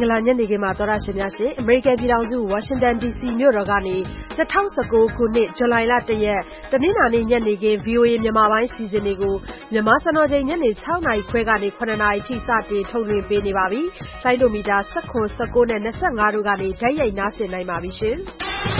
္ဂလာညနေခင်းပါသောတာရှင်များရှင်အမေရိကန်ပြည်ထောင်စုဝါရှင်တန် DC မြို့တော်ကနေ2019ခုနှစ်ဇူလိုင်လ1ရက်တနင်္လာနေ့ညနေခင်း VOA မြန်မာပိုင်းစီစဉ်တွေကိုမြန်မာစံတော်ချိန်ညနေ6နာရီခွဲကနေ9နာရီထိစတင်ထုတ်လွှင့်ပေးနေပါပြီ။လိုင်းဒိုမီတာ19 19နဲ့25တို့ကနေဓာတ်ရိုက်နားဆင်နိုင်ပါပြီရှင်။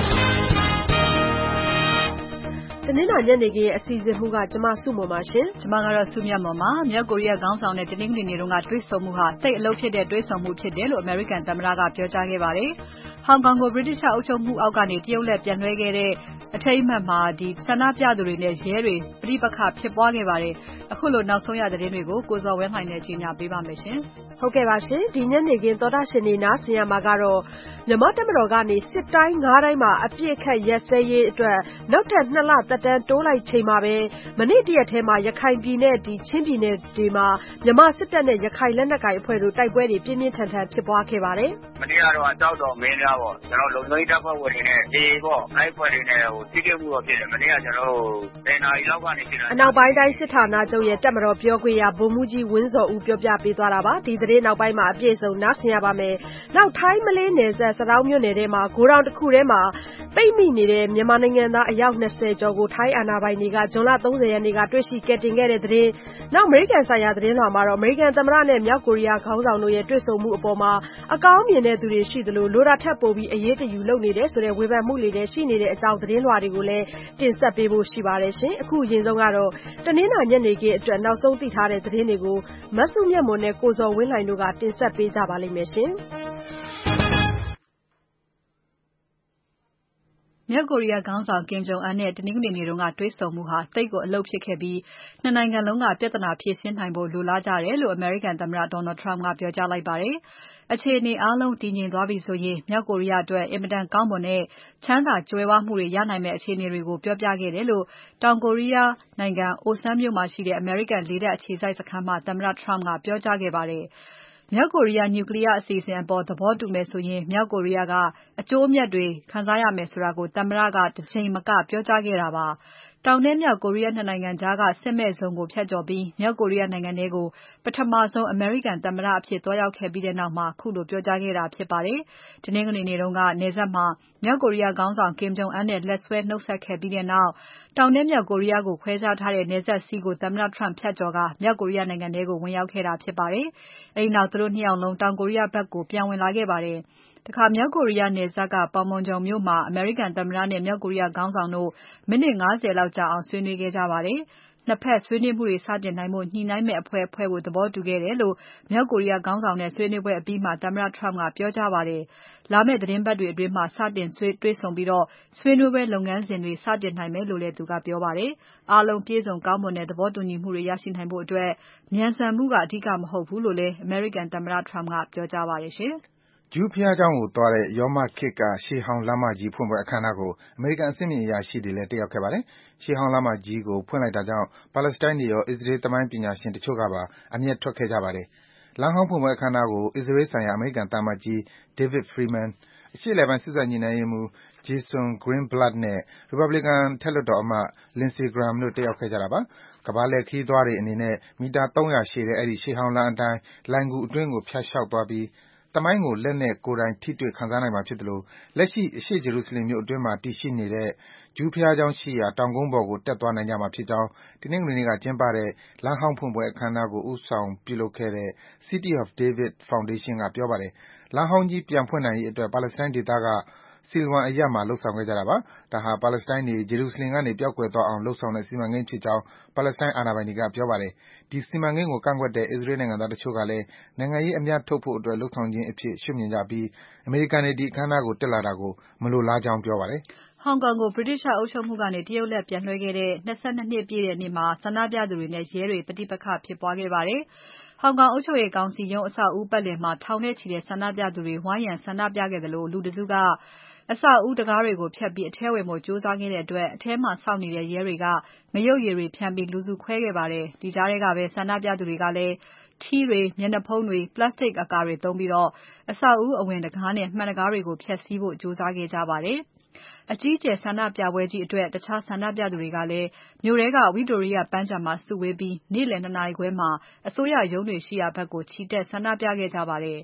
တနင်္လာညနေခင်းအစီအစဉ်မှုကကျမစုမပါရှင်ကျမကတော့စုမြတ်မော်ပါမြောက်ကိုရီးယားခေါင်းဆောင်တဲ့တနင်္ဂနွေနေ့တုန်းကတွေ့ဆုံမှုဟာတိတ်အလုပ်ဖြစ်တဲ့တွေ့ဆုံမှုဖြစ်တယ်လို့အမေရိကန်သမ္မတကပြောကြားခဲ့ပါတယ်ဟောင်ကောင်ကို British အုပ်ချုပ်မှုအောက်ကနေတရုတ်လက်ပြန်လွှဲခဲ့တဲ့အထိမ်းအမှတ်မှာဆန္ဒပြသူတွေနဲ့ရဲတွေပြိပခဖြစ်ပွားခဲ့ပါတယ်အခုလိုနောက်ဆုံးရသတင်းတွေကိုကိုဇော်ဝင်းလှိုင်နဲ့ကြီးညာပေးပါမယ်ရှင်ဟုတ်ကဲ့ပါရှင်ဒီညနေခင်းသောတာရှင်နေနားဆင်ရမှာကတော့မြန်မာတပ်မတော်ကနေစစ်တိုင်း9တိုင်းမှာအပြစ်ခတ်ရက်စဲရေးအတွက်နောက်ထပ်2လသက်တမ်းတိုးလိုက်ချိန်မှာပဲမနေ့တရက်ထဲမှာရခိုင်ပြည်နယ်ချင်းပြည်နယ်တွေမှာမြန်မာစစ်တပ်နဲ့ရခိုင်လက်နက်ကိုင်အဖွဲ့တို့တိုက်ပွဲတွေပြင်းပြင်းထန်ထန်ဖြစ်ပွားခဲ့ပါတယ်မနေ့ကတော့အကြောက်တော်မင်းများပေါ့ကျွန်တော်လုံခြုံရေးတပ်ဖွဲ့ဝင်တွေနဲ့ဒီပေါ့အဲ့ဖွဲ့တွေနဲ့တိကျမှုတော့ဖြစ်တယ်မနေ့ကကျွန်တော်10နာရီလောက်ကနေဖြစ်တာအနောက်ပိုင်းတိုင်းစစ်ဌာနချုပ်ရဲ့တပ်မတော်ပြောခွင့်ရဗိုလ်မှူးကြီးဝင်းစော်ဦးပြောပြပေးသွားတာပါဒီသတင်းနောက်ပိုင်းမှာအပြည့်စုံနားဆင်ရပါမယ်နောက်ထိုင်းမလေးနယ်စပ်စတောင်းမြို့နယ်ထဲမှာဂိုဒေါင်တစ်ခုထဲမှာပိတ်မိနေတဲ့မြန်မာနိုင်ငံသားအယောက်20ကျော်ကိုထိုင်းအာဏာပိုင်တွေကဇွန်လ30ရက်နေ့ကတွေ့ရှိကယ်တင်ခဲ့တဲ့သတင်းနောက်အမေရိကန်ဆိုင်ရာသတင်းလွှာမှာတော့အမေရိကန်သမ္မတနဲ့မြောက်ကိုရီးယားခေါင်းဆောင်တို့ရဲ့တွေ့ဆုံမှုအပေါ်မှာအကောင်းမြင်တဲ့သူတွေရှိသလိုလိုတာထက်ပိုပြီးအရေးတယူလုပ်နေတယ်ဆိုတဲ့ဝေဖန်မှုတွေလည်းရှိနေတဲ့အကြောင်းသတင်းလွှာတွေကိုလည်းတင်ဆက်ပေးဖို့ရှိပါတယ်ရှင်အခုအရင်ဆုံးကတော့တနင်္လာညနေခင်းအတွက်နောက်ဆုံးသိထားတဲ့သတင်းတွေကိုမဆုမြတ်မွန်နဲ့ကိုဇော်ဝင်းလှိုင်တို့ကတင်ဆက်ပေးကြပါလိမ့်မယ်ရှင်မြောက်ကိုရီးယားခေါင်းဆောင် Kim Jong Un နဲ့တနင်္ဂနွေနေ့တုန်းကတွေ့ဆုံမှုဟာတိတ်ကိုအလုပ်ဖြစ်ခဲ့ပြီးနှစ်နိုင်ငံလုံးကပြဿနာဖြေရှင်းနိုင်ဖို့လိုလားကြတယ်လို့အမေရိကန်သမ္မတ Donald Trump ကပြောကြားလိုက်ပါတယ်။အခြေအနေအားလုံးတည်ငြိမ်သွားပြီဆိုရင်မြောက်ကိုရီးယားအတွက်အင်မတန်ကောင်းမွန်တဲ့ချမ်းသာကြွယ်ဝမှုတွေရနိုင်မယ့်အခြေအနေတွေကိုပြောပြခဲ့တယ်လို့တောင်ကိုရီးယားနိုင်ငံ Osan မြို့မှာရှိတဲ့အမေရိကန်လေတပ်အခြေစိုက်စခန်းမှာသမ္မတ Trump ကပြောကြားခဲ့ပါတယ်။မြောက်ကိုရီးယား Nuclear အစီအစဉ်အပေါ်သဘောတူမယ်ဆိုရင်မြောက်ကိုရီးယားကအကျိုးအမြတ်တွေခံစားရမယ်ဆိုတာကိုသမ္မတကတစ်ချိန်မကပြောကြားခဲ့တာပါ။တောင်နဲ့မြောက်ကိုရီးယားနှစ်နိုင်ငံကြားကစစ်မဲ့ဇုံကိုဖြတ်ကျော်ပြီးမြောက်ကိုရီးယားနိုင်ငံထဲကိုပထမဆုံးအမေရိကန်သမ္မတအဖြစ်သွားရောက်ခဲ့ပြီးတဲ့နောက်မှာခုလိုပြောကြားခဲ့တာဖြစ်ပါတယ်။တနင်္ဂနွေနေ့တုန်းကနယ်စပ်မှာမြောက်ကိုရီးယားခေါင်းဆောင် Kim Jong Un နဲ့လက်ဆွဲနှုတ်ဆက်ခဲ့ပြီးတဲ့နောက်တောင်နဲ့မြောက်ကိုရီးယားကိုခွဲခြားထားတဲ့နယ်စပ်စည်းကိုသမ္မတ Trump ဖြတ်ကျော်ကမြောက်ကိုရီးယားနိုင်ငံထဲကိုဝင်ရောက်ခဲ့တာဖြစ်ပါတယ်။အဲဒီနောက်သူတို့နှစ်ယောက်လုံးတောင်ကိုရီးယားဘက်ကိုပြန်ဝင်လာခဲ့ပါတယ်။တခါမြောက်ကိုရီးယားနယ်စပ်က Panmunjom မြို့မှာအမေရိကန်သမ္မတနဲ့မြောက်ကိုရီးယားခေါင်းဆောင်တို့မိနစ်50လောက်ကြာအောင်ဆွေးနွေးခဲ့ကြပါတယ်။နှစ်ဖက်ဆွေးနွေးမှုတွေစတင်နိုင်ဖို့ညှိနှိုင်းမဲ့အဖွဲ့ဖွဲ့ဖို့သဘောတူခဲ့တယ်လို့မြောက်ကိုရီးယားခေါင်းဆောင်နဲ့ဆွေးနွေးပွဲအပြီးမှာသမ္မတ Trump ကပြောကြားပါတယ်။လာမယ့်သတင်းပတ်တွေအတွင်းမှာစတင်တွေ့ဆုံပြီးဆွေးနွေးပွဲလုပ်ငန်းစဉ်တွေစတင်နိုင်မယ်လို့လည်းသူကပြောပါတယ်။အားလုံးပြည့်စုံကောင်းမွန်တဲ့သဘောတူညီမှုတွေရရှိနိုင်ဖို့အတွက်မြန်ဆန်မှုကအဓိကမဟုတ်ဘူးလို့လည်းအမေရိကန်သမ္မတ Trump ကပြောကြားပါတယ်ရှင်။ဂျူးဘုရားကျောင်းကိုသွားတဲ့ရောမခေတ်ကရှေးဟောင်းလမ်းမကြီးဖွင့်ပွဲအခမ်းအနားကိုအမေရိကန်အဆင့်မြင့်အရာရှိတွေလည်းတက်ရောက်ခဲ့ပါတယ်။ရှေးဟောင်းလမ်းမကြီးကိုဖွင့်လိုက်တာကြောင့်ပါလက်စတိုင်းတွေရောအစ္စရေးသမိုင်းပညာရှင်တချို့ကပါအမျက်ထွက်ခဲ့ကြပါတယ်။လမ်းဟောင်းဖွင့်ပွဲအခမ်းအနားကိုအစ္စရေးဆိုင်ရာအမေရိကန်သံအမတ်ကြီး David Friedman အရှေ့အလယ်ပိုင်းစစ်တပ်ညှိနှိုင်းရေးမှူး Jason Greenblatt နဲ့ Republican အထက်လွှတ်တော်အမတ် Lindsey Graham တို့တက်ရောက်ခဲ့ကြတာပါ။ကမ္ဘာလှည့်ခရီးသွားတွေအနေနဲ့မီတာ300ရှည်တဲ့အဲဒီရှေးဟောင်းလမ်းအတိုင်းလှိုဏ်ဂူအတွင်းကိုဖြတ်လျှောက်သွားပြီးသမိုင်းကိုလက်နဲ့ကိုယ်တိုင်ထိတွေ့ခံစားနိုင်မှာဖြစ်သလိုလက်ရှိအရှေ့ဂျေရုဆလင်မြို့အတွင်းမှာတည်ရှိနေတဲ့ဂျူးဘုရားကျောင်းရှိရာတောင်ကုန်းပေါ်ကိုတက်သွားနိုင်ကြမှာဖြစ်ကြောင်းတနင်္ဂနွေနေ့ကကျင်းပတဲ့လမ်းဟောင်းဖွင့်ပွဲအခမ်းအနားကိုဦးဆောင်ပြုလုပ်ခဲ့တဲ့ City of David Foundation ကပြောပါတယ်။လမ်းဟောင်းကြီးပြန်ဖွင့်နိုင်ရေးအတွက်ပါလက်စတိုင်းဒေသကSilwan အရပ်မှာလုပ်ဆောင်ခဲ့ကြတာပါ။ဒါဟာပါလက်စတိုင်းတွေဂျေရုဆလင်ကနေပျောက်ကွယ်သွားအောင်လုပ်ဆောင်တဲ့စီမံကိန်းဖြစ်ကြောင်းပါလက်စတိုင်းအာဏာပိုင်တွေကပြောပါတယ်။ဒီစီမံကိန်းကိုကန့်ကွက်တဲ့အစ္စရေးနိုင်ငံသားတချို့ကလည်းနိုင်ငံရေးအမြတ်ထုတ်ဖို့အတွက်လုပ်ဆောင်ခြင်းအဖြစ်ရှုမြင်ကြပြီးအမေရိကန်တွေဒီအခမ်းအနားကိုတက်လာတာကိုမလိုလားကြောင်းပြောပါတယ်။ဟောင်ကောင်ကို British အုပ်ချုပ်မှုကနေတရုတ်လက်ပြန်လွှဲခဲ့တဲ့22နှစ်ပြည့်တဲ့နေ့မှာဆန္ဒပြသူတွေနဲ့ရဲတွေပဋိပက္ခဖြစ်ပွားခဲ့ပါတယ်။ဟောင်ကောင်အုပ်ချုပ်ရေးကောင်စီရုံးအဆောက်အဦးပတ်လည်မှာထောင်နဲ့ချီတဲ့ဆန္ဒပြသူတွေဝိုင်းရံဆန္ဒပြခဲ့သလိုလူတစုကအဆောက်အဦးတံခါးတွေကိုဖျက်ပြီးအထဲဝင်ဖို့ကြိုးစားခဲ့တဲ့အတွက်အထဲမှာစောင့်နေတဲ့ရဲတွေကငရုတ်ရည်တွေဖြန်းပြီးလူစုခွဲခဲ့ပါတယ်။ဒီကြားထဲကပဲဆန္ဒပြသူတွေကလည်းထီးတွေမျက်နှာဖုံးတွေပလတ်စတစ်အကာတွေသုံးပြီးအဆောက်အဦးအဝင်တံခါးနဲ့မှန်တံခါးတွေကိုဖျက်ဆီးဖို့ကြိုးစားခဲ့ကြပါတယ်။အကြီးအကျယ်ဆန္ဒပြပွဲကြီးအတွက်တခြားဆန္ဒပြသူတွေကလည်းမြို့ထဲကဝိတိုရိယပန်းခြံမှာစုဝေးပြီးနေ့လည်2နာရီခွဲမှာအစိုးရရုံးတွေရှိရာဘက်ကိုချီတက်ဆန္ဒပြခဲ့ကြပါတယ်။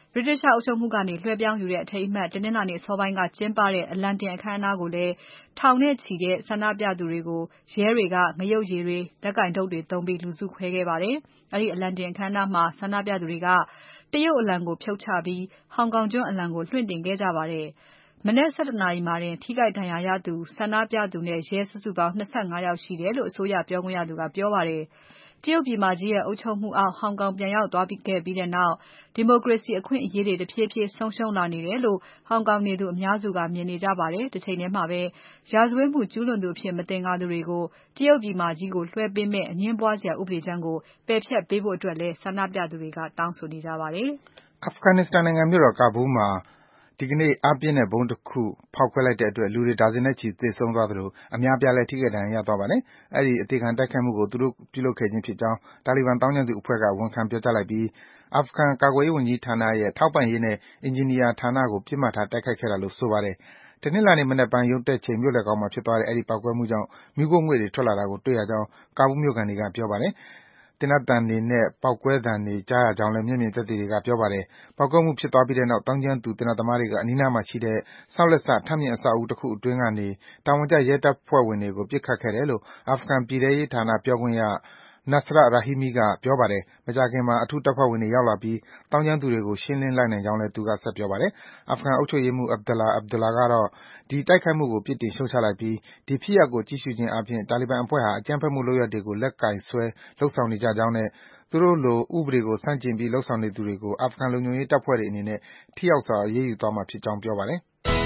ဗြိတိသျှအုပ်ချုပ်မှုကနေလွှဲပြောင်းယူတဲ့အထိမ်းအမှတ်တနင်္လာနေ့အစောပိုင်းကကျင်းပတဲ့အလံတင်အခမ်းအနားကိုလည်းထောင်နဲ့ချီတဲ့ဆန္ဒပြသူတွေကိုရဲတွေက ငရုတ်ရည်တွေလက်ကိုင်တုတ်တွေသုံးပြီးလူစုခွဲခဲ့ပါတယ်။အဲဒီအလံတင်အခမ်းအနားမှာဆန္ဒပြသူတွေကတရုတ်အလံကိုဖြုတ်ချပြီးဟောင်ကောင်ကျွန်းအလံကိုလွှင့်တင်ခဲ့ကြပါတယ်။မနက် နာရီမှာတင်ထိခိုက်ဒဏ်ရာရသူဆန္ဒပြသူနဲ့ရဲစုစုပေါင်း25ယောက်ရှိတယ်လို့အစိုးရပြောခွင့်ရသူကပြောပါတယ်။တရုတ်ပြည်မကြီးရဲ့အုပ်ချုပ်မှုအောက်ဟောင်ကောင်ပြန်ရောက်သွားခဲ့ပြီးနောက်ဒီမိုကရေစီအခွင့်အရေးတွေတဖြည်းဖြည်းဆုံးရှုံးလာနေတယ်လို့ဟောင်ကောင်နေသူအများစုကမြင်နေကြပါတယ်။တစ်ချိန်ထဲမှာပဲရာဇဝတ်မှုကျူးလွန်သူအဖြစ်မသင်္ကာသူတွေကိုတရုတ်ပြည်မကြီးကိုလွှဲပေးမဲ့အငြင်းပွားစရာဥပဒေကြမ်းကိုပယ်ဖျက်ပေးဖို့အတွက်လည်းဆန္ဒပြသူတွေကတောင်းဆိုနေကြပါတယ်။ Afghanistan နိုင်ငံမြို့တော် Kabul မှာဒီကနေ့အားပြင်းတဲ့ဗုံးတစ်ခုဖောက်ခွဲလိုက်တဲ့အတွက်လူတွေဒါဇင်နဲ့ချီသေဆုံးသွားသလိုအများအပြားလည်းထိခိုက်ဒဏ်ရာရသွားပါတယ်။အဲဒီအသေခံတိုက်ခိုက်မှုကိုသူတို့ပြုလုပ်ခဲ့ခြင်းဖြစ်ကြောင်းတာလီဘန်သောင်းကျန်းသူအဖွဲ့ကဝန်ခံပြောကြားလိုက်ပြီးအာဖဂန်ကာကွယ်ရေးဝန်ကြီးဌာနရဲ့ထောက်ပံ့ရေးနဲ့အင်ဂျင်နီယာဌာနကိုပစ်မှတ်ထားတိုက်ခိုက်ခဲ့တာလို့ဆိုပါတယ်။တနင်္လာနေ့မနက်ပိုင်းရုံးတက်ချိန်မြို့လယ်ခေါင်မှာဖြစ်သွားတဲ့အဲဒီပေါက်ကွဲမှုကြောင့်မီးခိုးငွေ့တွေထွက်လာတာကိုတွေ့ရကြောင်းကာဘူးမြို့ခံတွေကပြောပါတယ်။သေနတ်သံတွေနဲ့ပေါက်ကွဲသံတွေကြားရကြောင်းလည်းမျက်မြင်သက်သေတွေကပြောပါတယ်။ပေါက်ကွဲမှုဖြစ်သွားပြီးတဲ့နောက်သောင်းကျန်းသူသေနတ်သမားတွေကအနီးနားမှာရှိတဲ့ဆောက်လက်စထပ်မြင့်အဆောက်အဦတစ်ခုအတွင်းကနေတာဝန်ကျရဲတပ်ဖွဲ့ဝင်တွေကိုပစ်ခတ်ခဲ့တယ်လို့အာဖဂန်ပြည်ထဲရေးဌာနပြောခွင့်ရ Nasrat Rahimi ကပြောပါတယ်။မကြာခင်မှာအထူးတပ်ဖွဲ့ဝင်တွေရောက်လာပြီးသောင်းကျန်းသူတွေကိုရှင်းလင်းလိုက်နိုင်ကြောင်းလည်းသူကဆက်ပြောပါတယ်။အာဖဂန်အုပ်ချုပ်ရေးမှူး Abdullah Abdullah ကတော့ဒီတိုက်ခိုက်မှုကိုပြစ်တင်ရှုတ်ချလိုက်ပြီးဒီဖြစ်ရပ်ကိုကြည့်ရှုခြင်းအားဖြင့်တာလီဘန်အဖွဲ့ဟာအကြမ်းဖက်မှုလုပ်ရပ်တွေကိုလက်ကိုင်ဆွဲလုပ်ဆောင်နေကြကြောင်းနဲ့သူတို့လိုဥပဒေကိုဆန့်ကျင်ပြီးလုပ်ဆောင်နေသူတွေကိုအာဖဂန်လုံခြုံရေးတပ်ဖွဲ့တွေအနေနဲ့ထိရောက်စွာအရေးယူသွားမှာဖြစ်ကြောင်းပြောပါတယ်။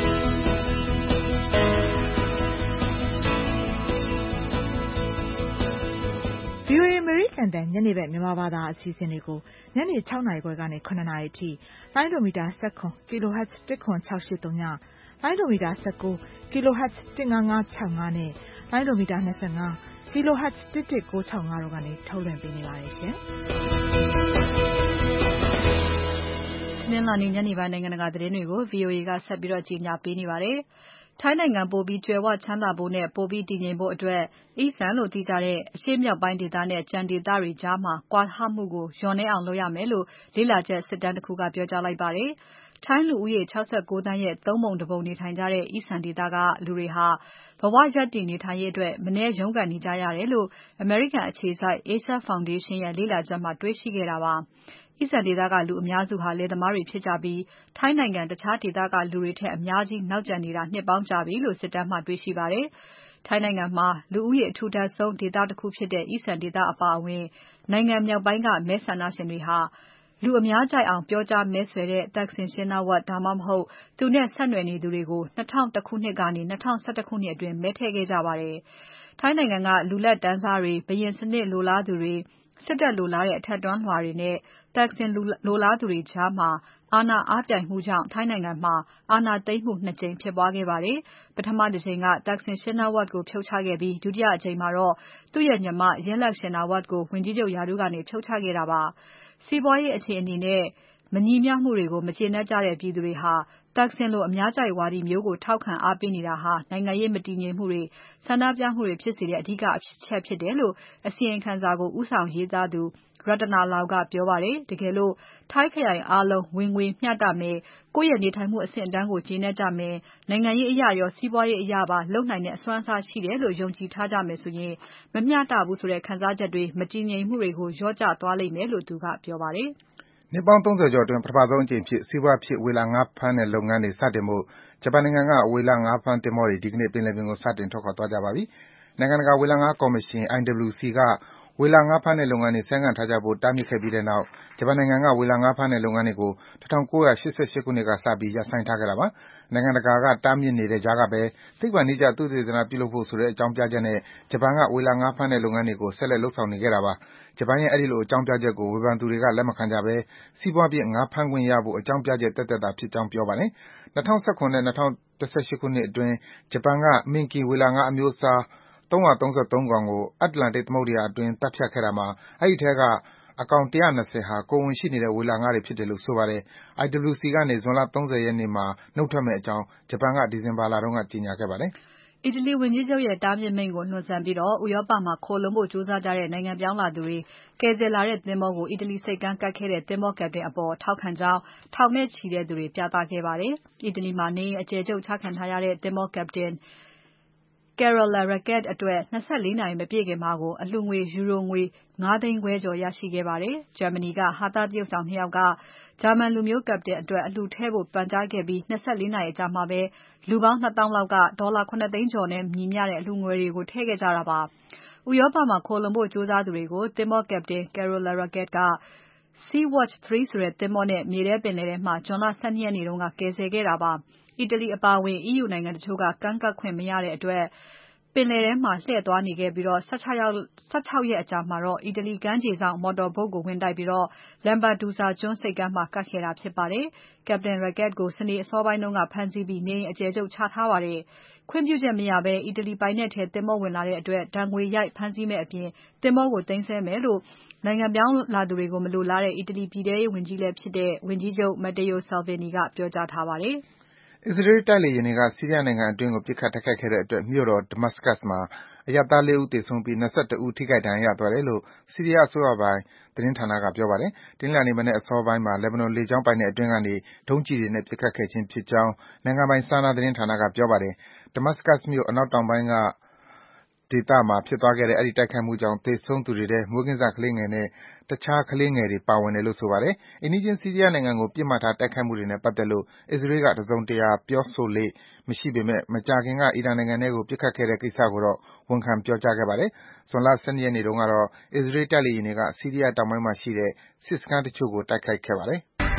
VOA အမေရိကန်တန်ညနေဘက်မြန်မာဘာသာအစီအစဉ်တွေကိုညနေ6နာရီခွဲကနေ9နာရီအထိလိုင်းဒိုမီတာ19 kHz 10683ညလိုင်းဒိုမီတာ19 kHz 15565နဲ့လိုင်းဒိုမီတာ25 kHz 11965တို့ကနေထုတ်လွှင့်ပေးနေပါတယ်ရှင်။တနင်္လာနေ့ညနေပိုင်းနိုင်ငံတကာသတင်းတွေကို VOA ကဆက်ပြီးကြီးညာပေးနေပါတယ်။ထိုင်းနိုင်ငံပိုပြီးကြွယ်ဝချမ်းသာဖို့နဲ့ပိုပြီးတည်ငြိမ်ဖို့အတွက် ESAN လို့သိကြတဲ့အရှေ့မြောက်ပိုင်းဒေသနဲ့ကျန်ဒေသတွေကြားမှာကွာဟမှုကိုလျော့နည်းအောင်လုပ်ရမယ်လို့လေ့လာချက်စစ်တမ်းတစ်ခုကပြောကြားလိုက်ပါတယ်။ထိုင်းလူဦးရေ69သန်းရဲ့3ပုံ1ပုံနေထိုင်ကြတဲ့ ESAN ဒေသကလူတွေဟာဘဝရပ်တည်နေထိုင်ရေးအတွက်မနည်းရုန်းကန်နေကြရတယ်လို့ American အခြေစိုက် Asia Foundation ရဲ့လေ့လာချက်မှာတွေ့ရှိခဲ့တာပါ။ ESAN ဒေသကလူအများစုဟာလယ်သမားတွေဖြစ်ကြပြီးထိုင်းနိုင်ငံတခြားဒေသကလူတွေထက်အများကြီးနောက်ကျန်နေတာနှစ်ပေါင်းကြာပြီလို့စစ်တမ်းမှာတွေ့ရှိပါတယ်။ထိုင်းနိုင်ငံမှာလူဦးရေအထူထပ်ဆုံးဒေသတစ်ခုဖြစ်တဲ့ ESAN ဒေသအပါအဝင်နိုင်ငံမြောက်ပိုင်းကမဲဆန္ဒရှင်တွေဟာလူအများကြိုက်အောင်ပြောကြားမဲဆွယ်တဲ့ Thaksin Shinawatra ဒါမှမဟုတ်သူနဲ့ဆက်နွယ်နေသူတွေကို2001ခုနှစ်ကနေ2011ခုနှစ်အတွင်းမဲထည့်ခဲ့ကြပါတယ်။ထိုင်းနိုင်ငံကလူလတ်တန်းစားတွေဘုရင်စနစ်လိုလားသူတွေစစ်တပ်လိုလားတဲ့အထက်တွန်းလွှာတွေနဲ့ Thaksin လိုလားသူတွေကြားမှာအာဏာအားပြိုင်မှုကြောင့်ထိုင်းနိုင်ငံမှာအာဏာသိမ်းမှု2ကြိမ်ဖြစ်ပွားခဲ့ပါတယ်။ပထမတစ်ကြိမ်က Thaksin Shinawatra ကိုဖြုတ်ချခဲ့ပြီးဒုတိယအကြိမ်မှာတော့သူ့ရဲ့ညီမ Yingluck Shinawatra ကိုဝန်ကြီးချုပ်ရာထူးကနေဖြုတ်ချခဲ့တာပါ။စီးပွားရေးအခြေအနေနဲ့မညီမျှမှုတွေကိုမကျေနပ်ကြတဲ့ပြည်သူတွေဟာThaksin လိုအများကြိုက်ဝါဒီမျိုးကိုထောက်ခံအားပေးနေတာဟာနိုင်ငံရေးမတည်ငြိမ်မှုတွေဆန္ဒပြမှုတွေဖြစ်စေတဲ့အဓိကအချက်ဖြစ်တယ်လို့အစီရင်ခံစာကိုဦးဆောင်ရေးသားသူ Ratana Lau ကပြောပါတယ်။တကယ်လို့ထိုင်းခရိုင်အားလုံးဝင်ငွေမျှတမယ်ကိုယ့်ရဲ့နေထိုင်မှုအဆင့်အတန်းကိုကျေနပ်ကြမယ်နိုင်ငံရေးအရရောစီးပွားရေးအရပါလုပ်နိုင်တဲ့အစွမ်းအစရှိတယ်လို့ယုံကြည်ထားကြမယ်ဆိုရင်မမျှတဘူးဆိုတဲ့ခံစားချက်တွေမတည်ငြိမ်မှုတွေကိုလျော့ကျသွားလိမ့်မယ်လို့သူကပြောပါတယ်။နှစ်ပေါင်း30ကျော်အတွင်းပထမဆုံးအကြိမ်ဖြစ်စီးပွားဖြစ်ဝေလငါးဖမ်းတဲ့လုပ်ငန်းတွေစတင်ဖို့ဂျပန်နိုင်ငံကဝေလငါးဖမ်းသင်္ဘောတွေဒီကနေ့ပင်လယ်ပြင်ကိုစတင်ထွက်ခွာသွားကြပါပြီ။နိုင်ငံတကာဝေလငါးကော်မရှင် IWC ကဝေလငါးဖမ်းတဲ့လုပ်ငန်းတွေဆိုင်းငံ့ထားကြဖို့တားမြစ်ခဲ့ပြီးတဲ့နောက်ဂျပန်နိုင်ငံကဝေလငါးဖမ်းတဲ့လုပ်ငန်းတွေကို1988ခုနှစ်ကစပြီးရပ်ဆိုင်းထားခဲ့တာပါ။နိုင်ငံတကာကတားမြစ်နေတဲ့ကြားကပဲသိပ္ပံနည်းကျသုတေသနပြုလုပ်ဖို့ဆိုတဲ့အကြောင်းပြချက်နဲ့ဂျပန်ကဝေလငါးဖမ်းတဲ့လုပ်ငန်းတွေကိုဆက်လက်လုပ်ဆောင်နေခဲ့တာပါ။ဂျပန်ရဲ့အဲဒီလိုအကြောင်းပြချက်ကိုဝေဖန်သူတွေကလက်မခံကြဘဲစီးပွားဖြစ်ငါးဖမ်းခွင့်ရဖို့အကြောင်းပြချက်သက်သက်သာဖြစ်ကြောင်းပြောပါတယ်။2019နဲ့2018ခုနှစ်အတွင်းဂျပန်က Minke ဝေလငါးအမျိုးအစား333ကောင်ကိုအတ္တလန္တိတ်သမုဒ္ဒရာအတွင်းသတ်ဖြတ်ခဲ့တာမှာအဲဒီထဲကအကောင်120ဟာကိုယ်ဝန်ရှိနေတဲ့ဝေလငါးတွေဖြစ်တယ်လို့ဆိုပါတယ်။ IWC ကနေဇွန်လ30ရက်နေ့မှာနုတ်ထွက်မယ့်အကြောင်းဂျပန်ကဒီဇင်ဘာလတုန်းကကြေညာခဲ့ပါတယ်။အီတလီဝန်ကြီးချုပ်ရဲ့တားမြစ်မိန့်ကိုနှုတ်ဆက်ပြီး ဥရောပမှာခိုလှုံဖို့ကြိုးစားကြတဲ့နိုင်ငံပြောင်းလာသူတွေကယ်ဆယ်လာတဲ့သင်္ဘောကိုအီတလီဆိပ်ကမ်းကပ်ခဲ့တဲ့သင်္ဘော Captain အပေါ်ထောက်ခံကြောင်းထောင်နဲ့ချီတဲ့သူတွေပြသခဲ့ပါတယ်။ အီတလီမှာနေအိမ်အကျယ်ချုပ်ချခံထားရတဲ့သင်္ဘော Captain Carola Rackete အတွက် 24 နာရီမပြည့်ခင်မှာကိုအလှူငွေ ယူရို ၅ သိန်းခွဲကျော်ရရှိခဲ့ပါတယ်။ ဂျာမနီကဟာသသရုပ်ဆောင် ၂ ယောက်ကဂျာမန်လူမျိုး Captain အတွက်အလှူထည့်ဖို့ပန်ကြားခဲ့ပြီး 24 နာရီအကြာမှာပဲ လူပေါင်း ၂ သောင်းလောက်ကဒေါ်လာ ၇ သိန်းကျော်နဲ့ညီမျှတဲ့အလှူငွေတွေကိုထည့်ခဲ့ကြတာပါ။ ဥရောပမှာခိုလှုံဖို့ကြိုးစားသူတွေကိုသင်္ဘော Captain Carola Rackete က Sea-Watch 3 ဆိုတဲ့သင်္ဘောနဲ့မြေထဲပင်လယ်ထဲမှာဇွန်လ ၁၂ ရက်နေ့ကကယ်ဆယ်ခဲ့တာပါ။ အီတလီအပါအဝင် EU နိုင်ငံတချို့ကကမ်းကပ်ခွင့်မရတဲ့အတွက်ပင်လယ်ထဲမှာလှည့်သွားနေခဲ့ပြီး ၁၆ ရက်အကြာမှာတော့အီတလီကမ်းခြေစောင့် မော်တော်ဘုတ်ကိုဝင်တိုက်ပြီး Lampedusa ကျွန်းဆိပ်ကမ်းမှာကပ်ခဲ့တာဖြစ်ပါတယ်။ Captain Rackete ကိုစနေအစောပိုင်းကဖမ်းဆီးပြီးနေအိမ်အကျယ်ချုပ်ချထားပါတယ်။ ခွင့်ပြုချက်မရဘဲအီတလီပိုင်နက်ထဲသင်္ဘောဝင်လာတဲ့အတွက်ဒဏ်ငွေရိုက်ဖမ်းဆီးမယ့်အပြင်သင်္ဘောကိုသိမ်းဆည်းမယ်လို့နိုင်ငံပြောင်းလာသူတွေကိုမလိုလားတဲ့အီတလီပြည်ထဲရေးဝန်ကြီးလည်းဖြစ်တဲ့ဝန်ကြီးချုပ် Matteo Salvini ကပြောကြားထားပါတယ်အစ္စရေးတိုက်လေယာဉ်တွေကဆီးရီးယားနိုင်ငံအတွင်းကိုပစ်ခတ်တိုက်ခိုက်ခဲ့တဲ့အတွက်မြို့တော် Damascus မှာအရပ်သား ၄ ဦးသေဆုံးပြီး ၂၁ ဦး ထိခိုက်ဒဏ်ရာရသွားတယ်လို့ ဆီးရီးယားအစိုးရပိုင်သတင်းဌာနကပြောပါတယ်။ တနင်္လာနေ့မနက်အစောပိုင်းမှာ လက်ဘနွန်လေကြောင်းပိုင်နက်အတွင်းကနေ ဒုံးကျည်တွေနဲ့ပစ်ခတ်ခဲ့ခြင်းဖြစ်ကြောင်း နိုင်ငံပိုင် SANA သတင်းဌာနကပြောပါတယ်။ Damascus မြို့အနောက်တောင်ပိုင်းကဒေသမှာဖြစ်သွားခဲ့တဲ့အဲဒီတိုက်ခိုက်မှုကြောင့်သေဆုံးသူတွေထဲ မွေးကင်းစကလေးငယ်နဲ့ တခြားကလေးငယ်တွေပါဝင်တယ်လို့ဆိုပါတယ်။ အိမ်နီးချင်းဆီးရီးယားနိုင်ငံကိုပစ်မှတ်ထားတိုက်ခိုက်မှုတွေနဲ့ပတ်သက်လို့ အစ္စရေးကတစုံတရာပြောဆိုလေ့မရှိပေမဲ့ မကြာခင်က အီရန်နိုင်ငံထဲကိုပစ်ခတ်ခဲ့တဲ့ကိစ္စကိုတော့ ဝန်ခံပြောကြားခဲ့ပါတယ်။ ဇွန်လ ၁၂ ရက်နေ့တုန်းကတော့ အစ္စရေးတိုက်လေယာဉ်တွေက ဆီးရီးယားတောင်ပိုင်းမှာရှိတဲ့စစ်စခန်းတချို့ကိုတိုက်ခိုက်ခဲ့ပါတယ်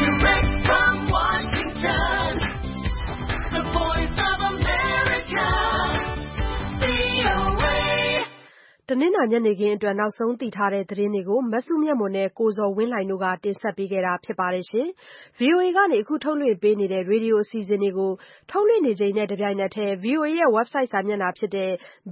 တနင်္လာညနေခင်းအတွက်နောက်ဆုံးသိထားတဲ့သတင်းတွေကိုမစုမြတ်မွန်နဲ့ကိုဇော်ဝင်းလှိုင်တို့ကတင်ဆက်ပေးတာဖြစ်ပါတယ်။ VOA ကနေအခုထုတ်လွှင့်ပေးနေတဲ့ရေဒီယိုအစီအစဉ်တွေကိုထုတ်လွှင့်နေချိန်နဲ့တပြိုင်နက်တည်း VOA ရဲ့ website စာမျက်နှာဖြစ်တဲ့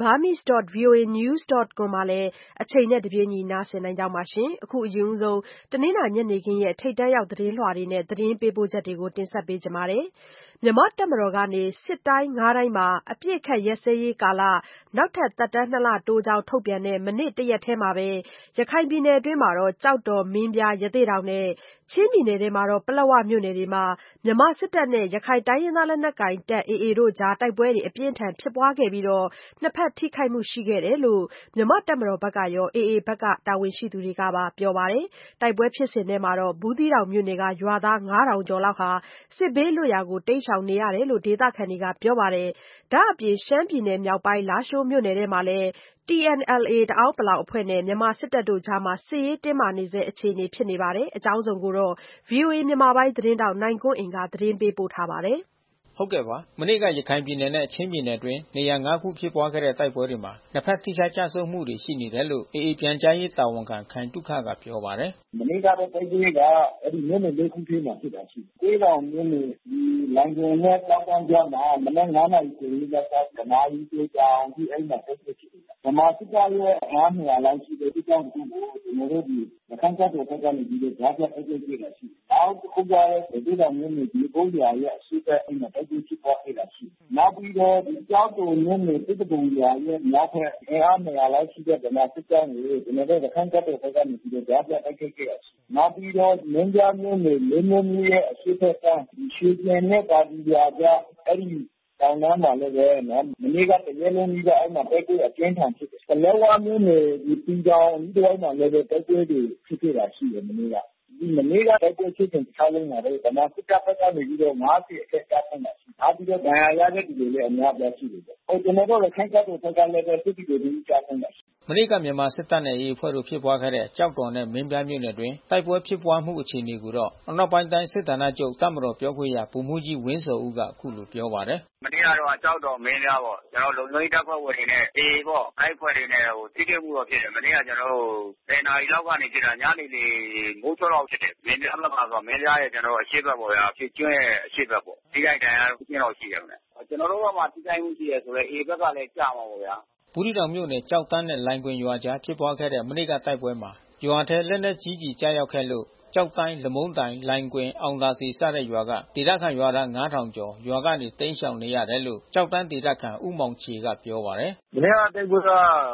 burmese.voanews.com မှာလည်းအချိန်နဲ့တပြေးညီနားဆင်နိုင်ကြပါတယ်။ အခုအရင်ဆုံးတနင်္လာညနေခင်းရဲ့ထိပ်တန်းရောက်သတင်းလွှာတွေနဲ့သတင်းပေးပို့ချက်တွေကိုတင်ဆက်ပေးကြပါမယ်။ မြန်မာ့တပ်မတော်ကနေစစ်တိုင်း ၅ တိုင်းမှာအပစ်အခတ်ရပ်စဲရေးကာလနောက်ထပ်သက်တမ်း 2 လတိုးကြောင်းထုတ်ပြန်တဲ့မနေ့တရက်ထဲမှာပဲရခိုင်ပြည်နယ်အတွင်းကျောက်တော်မင်းပြားရသေ့တောင်နဲ့ချင်းပြည်နယ်ပလက်ဝမြို့နယ်တွေမှာမြန်မာစစ်တပ်နဲ့ရခိုင်တိုင်းရင်းသားလက်နက်ကိုင်တပ် AA တို့အကြားတိုက်ပွဲတွေအပြင်းအထန်ဖြစ်ပွားခဲ့ပြီး နှစ်ဖက်ထိခိုက်မှုရှိခဲ့တယ်လို့ မြန်မာ့တပ်မတော်ဘက်ကရော AA ဘက်ကတာဝန်ရှိသူတွေကပါပြောပါတယ်။ တိုက်ပွဲဖြစ်စဉ်ထဲမှာဘူးသီးတောင်မြို့နယ်ကရွာသား ၅,၀၀၀ ကျော်လောက်ဟာစစ်ဘေးလွတ်ရာကိုတိမ်းရှောင်နေရတယ်လို့ဒေသခံတွေကပြောပါတယ်။ ဒါ့အပြင်ရှမ်းပြည်နယ်မြောက်ပိုင်းလားရှိုးမြို့နယ်ထဲမှာလည်း TNLA တအာင်းပလောင်အဖွဲ့နဲ့မြန်မာစစ်တပ်တို့အကြားစစ်ရေးတင်းမာနေဆဲအခြေအနေဖြစ်နေပါတယ်။ အကြောင်းစုံကို ဗွီအိုအေမြန်မာပိုင်းသတင်းထောက်နိုင်ကွန်းအိန်ကသတင်းပေးပို့ထားပါတယ်။မနေ့ကရခိုင်ပြည်နယ်နဲ့ချင်းပြည်နယ်အတွင်းနေရာ 5 ခုဖြစ်ပွားခဲ့တဲ့တိုက်ပွဲတွေမှာနှစ်ဖက်ထိခိုက်ကျဆုံးမှုတွေရှိနေတယ်လို့ AA ပြန်ကြားရေးတာဝန်ခံခိုင်သုခကပြောပါတယ်။ "မနေ့ကတော့တိုက်ပွဲကမြို့နယ် 4 ခုထဲမှာဖြစ်တာရှိတယ်။ ကိုးတောင်မြို့နယ်လိုင်ဂွင်နဲ့ကျောက်တန်းကြားမှာမနက် 5 နာရီခွဲကစပြီး 1 နာရီကျော်ကြာအောင်အဲဒီမှာတိုက်ပွဲဖြစ်တယ်။ ဗမာစစ်တပ်ရဲ့အင်အား200လောက်ရှိတဲ့စစ်ကြောင်းတခုကိုကျွန်တော်တို့ရခိုင့်တပ်တော်ဘက်ကနေပြီးတော့ကြားဖြတ်တိုက်ခိုက်ခဲ့တာရှိတယ်။ နောက်တခုကရသေ့တောင်မြို့နယ်မြေပုံရွာရဲ့အရှေ့ဘက်အဲဒီမှာတိုက်ပွဲဖြစ်ပွားခဲ့တာရှိတယ်။ နောက်ပြီးတော့ကျောက်တော်မြို့နယ်သစ်တပုံရွာရဲ့မြောက်ဘက်အင်အား200လောက်ရှိတဲ့ဗမာစစ်ကြောင်းကိုကျွန်တော်တို့ရခိုင့်တပ်တော်ဘက်ကနေပြီးတော့ကြားဖြတ်တိုက်ခိုက်ခဲ့တာရှိတယ်။ နောက်ပြီးတော့မင်းပြားမြို့နယ်လေးမြို့မြစ်ရဲ့အရှေ့ဘက်ကမ်းရွှေကျင်နဲ့ပါတီရွာကြားအဲဒီတောင်တန်းမှာလည်းပဲမနေ့ကတရက်လုံးကြီးအဲဒီမှာတိုက်ပွဲအပြင်းထန်ဖြစ်တယ်။ ပလက်ဝမြို့နယ်ပီတောင်အနီးတဝိုက်မှာလည်းတိုက်ပွဲတွေဖြစ်ခဲ့တာရှိတယ်မနေ့က။ မနေ့ကတိုက်ပွဲဖြစ်စဉ်တလျှောက်လုံးမှာဗမာစစ်တပ်ဘက်ကနေပြီးတော့50အထက်ကျဆုံးတာရှိတယ်။ နောက်ပြီးတော့ဒဏ်ရာရတဲ့သူတွေလည်းအများအပြားရှိတယ်။ ကျွန်တော်တို့ရခိုင့်တပ်တော်ဘက်ကလည်းစစ်သည်တော်တဦးကျဆုံးတာရှိတယ် " မနေ့ကမြန်မာစစ်တပ်နဲ့AAအဖွဲ့တို့ဖြစ်ပွားခဲ့တဲ့ကျောက်တော်နဲ့မင်းပြားမြို့နယ်အတွင်းတိုက်ပွဲဖြစ်ပွားမှုအခြေအနေကိုတော့အနောက်ပိုင်းတိုင်းစစ်ဌာနချုပ်တပ်မတော်ပြောခွင့်ရဗိုလ်မှူးကြီးဝင်းဇော်ဦးကအခုလိုပြောပါတယ်။ "မနေ့ကတော့ကျောက်တော်မင်းပြားပေါ့ကျွန်တော်တို့လုံခြုံရေးတပ်ဖွဲ့ဝင်တွေနဲ့ AAပေါ့အဲဒီအဖွဲ့တွေနဲ့ထိတွေ့မှုတော့ဖြစ်တယ်။ မနေ့ကကျွန်တော်တို့10 နာရီလောက်ကနေဖြစ်တာညနေလေမိုးချုပ်လောက်ဖြစ်တယ်။ မင်းပြားဘက်မှာမင်းပြားရဲ့ကျွန်တော်တို့အရှေ့ဘက်ပေါ့ဗျာဖြစ်ကျွန်းရဲ့အရှေ့ဘက်ပေါ့။ ထိခိုက်ဒဏ်ရာရမှုတော့ရှိတယ်ခင်ဗျ။ ကျွန်တော်တို့ဘက်မှာထိခိုက်မှုရှိတယ်ဆိုတော့AAဘက်ကလည်းကျမှာပေါ့ဗျာ " ဘူးသီးတောင်မြို့နယ်ကျောက်တန်းနဲ့လိုင်ဂွင်ရွာအကြားဖြစ်ပွားခဲ့တဲ့မနေ့ကတိုက်ပွဲမှာရွာထဲလက်နက်ကြီးကျည်ကျရောက်ခဲ့လို့ကြောက်တိုင်းလမုံတိုင်လိုင်ကွင်အောင်သာစီစတဲ့ရွာကဒေသခံရွာသား 9000 ကျော်ရွာကနေတိမ်းရှောင်နေရတယ်လို့ကြောက်တန်းဒေသခံဦးမောင်ချေကပြောပါတယ်မနေ့ကတိုက်ပွဲက